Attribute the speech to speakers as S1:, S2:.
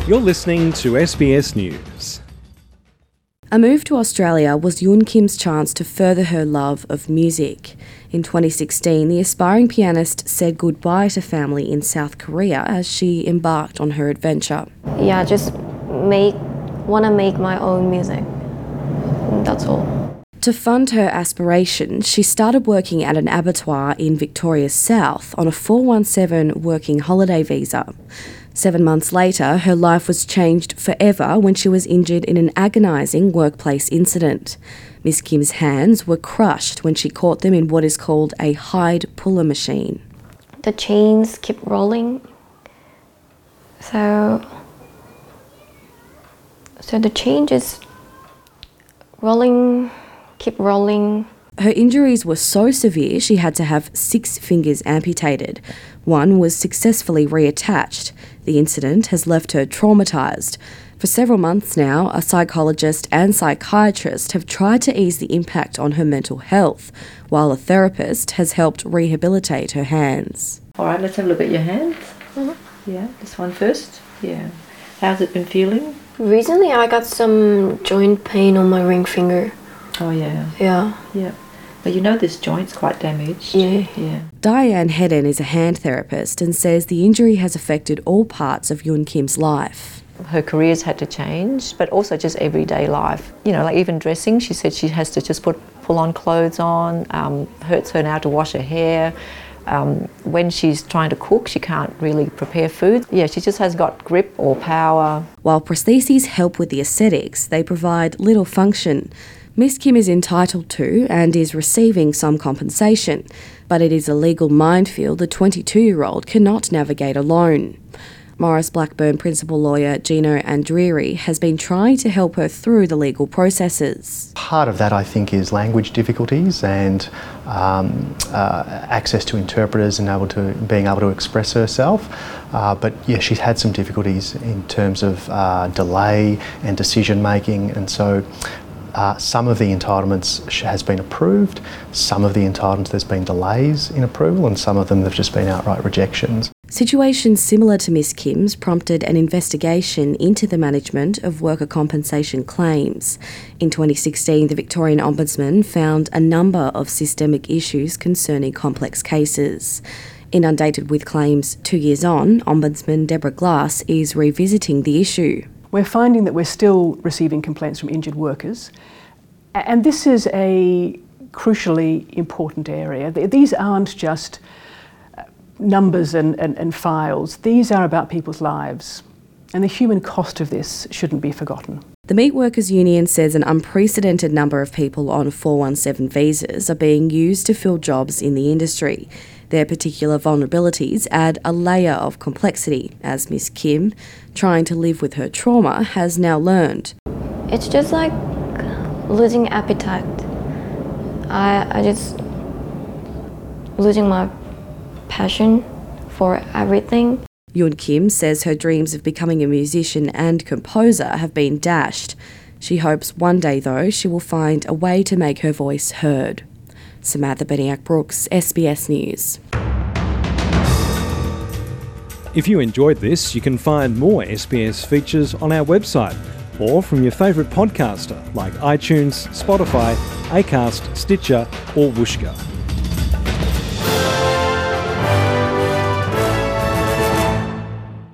S1: You're listening to SBS News.
S2: A move to Australia was Yoon Kim's chance to further her love of music. In 2016, the aspiring pianist said goodbye to family in South Korea as she embarked on her adventure.
S3: Yeah, just want to make my own music. That's all.
S2: To fund her aspirations, she started working at an abattoir in Victoria's South on a 417 working holiday visa. 7 months later, her life was changed forever when she was injured in an agonising workplace incident. Miss Kim's hands were crushed when she caught them in what is called a hide puller machine.
S3: The chains keep rolling. So the chain just keep rolling.
S2: Her injuries were so severe she had to have 6 fingers amputated. One was successfully reattached. The incident has left her traumatised. For several months now, a psychologist and psychiatrist have tried to ease the impact on her mental health, while a therapist has helped rehabilitate her hands.
S4: All right, let's have a look at your hands.
S3: Mm-hmm.
S4: Yeah, this one first. Yeah. How's it been feeling?
S3: Recently, I got some joint pain on my ring finger.
S4: Oh, yeah.
S3: Yeah.
S4: But you know this joint's quite damaged.
S3: Yeah.
S2: Diane Hedden is a hand therapist and says the injury has affected all parts of Yoon Kim's life.
S5: Her career's had to change, but also just everyday life. You know, like even dressing, she said she has to just put full-on clothes on, hurts her now to wash her hair. When she's trying to cook, she can't really prepare food. Yeah, she just hasn't got grip or power.
S2: While prostheses help with the aesthetics, they provide little function. Miss Kim is entitled to and is receiving some compensation, but it is a legal minefield the 22-year-old cannot navigate alone. Morris Blackburn principal lawyer Gino Andriri has been trying to help her through the legal processes.
S6: Part of that, I think, is language difficulties and access to interpreters and being able to express herself. But yeah, she's had some difficulties in terms of delay and decision making, and so some of the entitlements has been approved, some of the entitlements there's been delays in approval, and some of them have just been outright rejections.
S2: Situations similar to Miss Kim's prompted an investigation into the management of worker compensation claims. In 2016, the Victorian Ombudsman found a number of systemic issues concerning complex cases. Inundated with claims 2 years on, Ombudsman Deborah Glass is revisiting the issue.
S7: We're finding that we're still receiving complaints from injured workers, and this is a crucially important area. These aren't just numbers and files. These are about people's lives, and the human cost of this shouldn't be forgotten.
S2: The Meat Workers Union says an unprecedented number of people on 417 visas are being used to fill jobs in the industry. Their particular vulnerabilities add a layer of complexity, as Miss Kim, trying to live with her trauma, has now learned.
S3: It's just like losing appetite. I just losing my passion for everything.
S2: Yoon Kim says her dreams of becoming a musician and composer have been dashed. She hopes one day, though, she will find a way to make her voice heard. Samantha Beniak-Brooks, SBS News.
S1: If you enjoyed this, you can find more SBS features on our website or from your favourite podcaster like iTunes, Spotify, Acast, Stitcher or Whooshkaa.